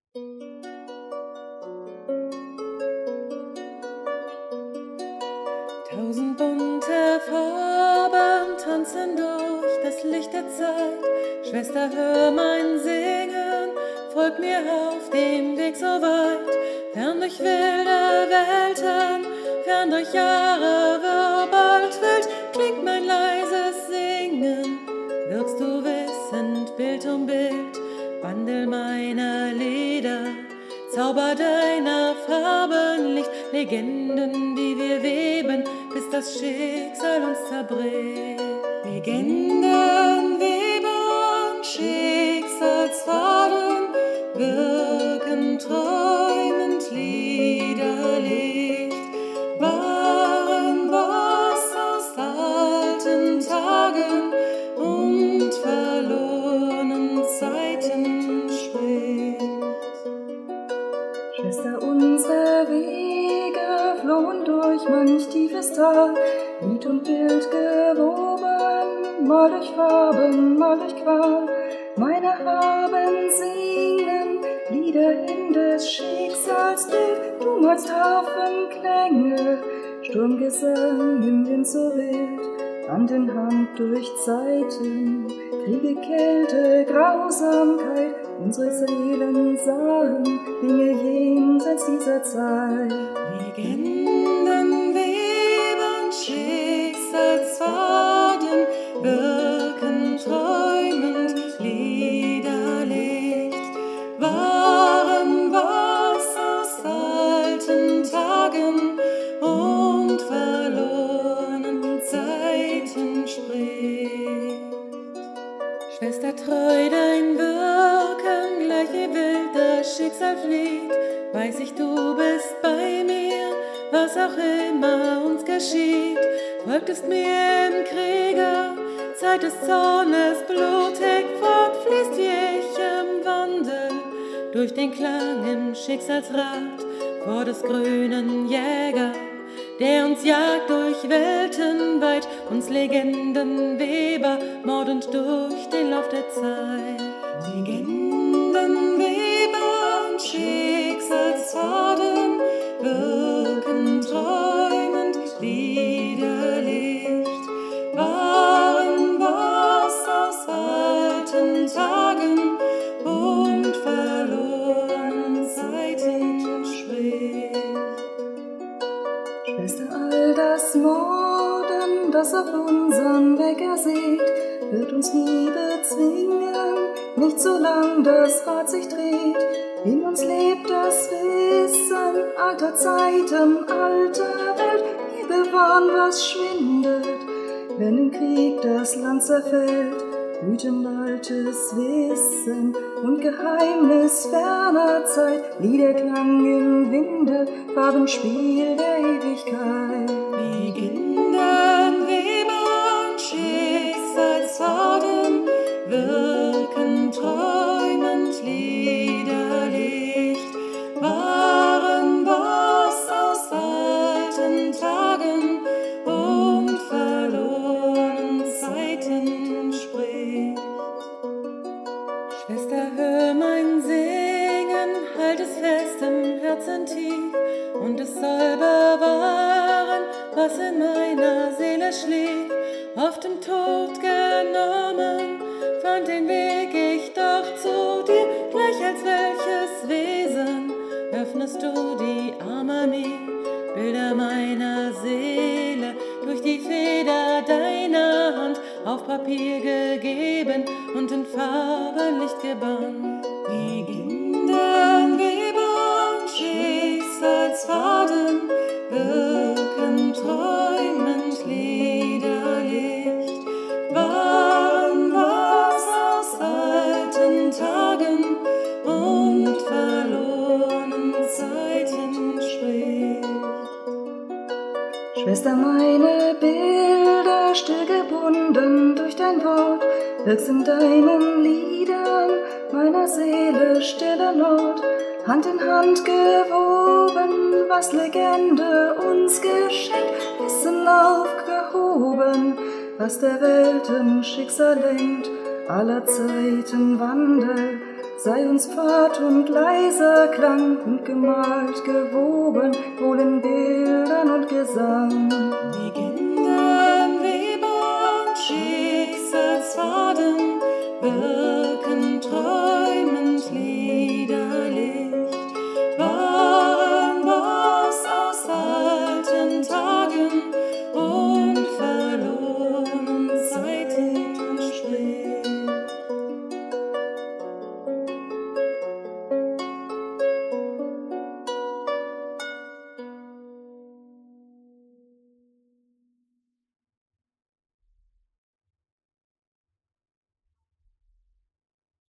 Tausend bunte Farben tanzen durch das Licht der Zeit. Schwester, hör mein Singen, folg mir auf dem Weg so weit. Fern durch wilde Welten, fern durch Jahre, wird bald wild, klingt mein leises Singen. Wirkst du wissend, Bild um Bild, Wandel meiner Lieder, Zauber deiner Farben, Licht, Legenden, die wir weben, bis das Schicksal uns zerbricht. Legenden weben, Schicksalsfaden, wirken träumend Liederlicht, waren was aus alten Tagen und verlorenen Zeiten spricht. Schwester, unsere Wege flohen durch manch tiefes Tal, Lied und Bild gewoben, mal durch Farben, mal durch Qual. Meine Farben singen Lieder in des Schicksals Bild, du malst Harfenklänge, Sturmgesang im Wind so wild, Hand in Hand durch Zeiten, Kriege, Kälte, Grausamkeit, unsere Seelen sahen Dinge jenseits dieser Zeit. Legenden weben, Schicksalsfaden, wirken träumend Liederlicht, waren was aus alten Tagen und verlorenen Zeiten spricht. Schwester, treu dein Wirken, gleich wie wild das Schicksal fliegt, weiß ich, du bist bei mir, was auch immer uns geschieht. Folgtest mir im Kriege, Zeit des Zornes blutig fortfließt, wie ich im Wandel durch den Klang im Schicksalsrad vor des grünen Jäger, der uns jagt durch Welten weit, uns Legendenweber mordend durch den Lauf der Zeit. Legendenweber, Schicksalsfaden, wirken träumend Liederlicht, waren was aus alten Tagen und verlorenen Zeiten spricht. Schwester, all das Morden, das auf unseren Weg ersieht, wird uns nie bezwingen, nicht solang das Rad sich dreht. In uns lebt das Wissen alter Zeiten, alter Welt. Wir bewahren, was schwindet, wenn im Krieg das Land zerfällt. Hüten altes Wissen und Geheimnis ferner Zeit, Liederklang im Winde, Farbenspiel der Ewigkeit. Legendenweber, Schicksalsfaden, wirken träumend Liederlicht, waren was aus alten Tagen und verlorenen Zeiten spricht. Schwester, hör mein Singen, halt es fest im Herzen tief, und es soll bewahren, was in meiner Seele schlief. Oft im Tod genommen, fand den Weg ich doch zu dir, gleich als welches Wesen öffnest du die Arme mir, Bilder meiner Seele durch die Feder deiner Hand auf Papier gegeben und in Farbenlicht gebannt. Legendenweber, Schicksalsfaden, wirken träumend Liederlicht, waren was aus alten Tagen und verlorenen Zeiten spricht. Schwester, meine Bilder still gebunden durch dein Wort, wirkst in deinen Liedern meiner Seele stille Not, Hand in Hand gewoben, was Legende uns geschenkt, Wissen aufgehoben, was der Welten Schicksal lenkt, aller Zeiten Wandel, sei uns Pfad und leiser Klang und gemalt, gewoben, wohl in Bildern und Gesang. Wie